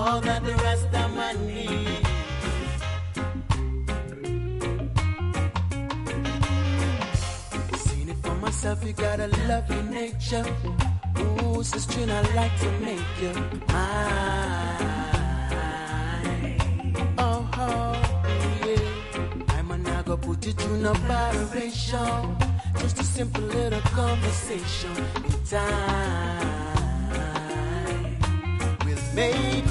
all that the rest of my need. Seen it for myself, you got a lovely nature. Ooh, sister, I like to make you mine. Oh, yeah. I'm not gonna put it through no moderation. Just a simple little conversation in time will make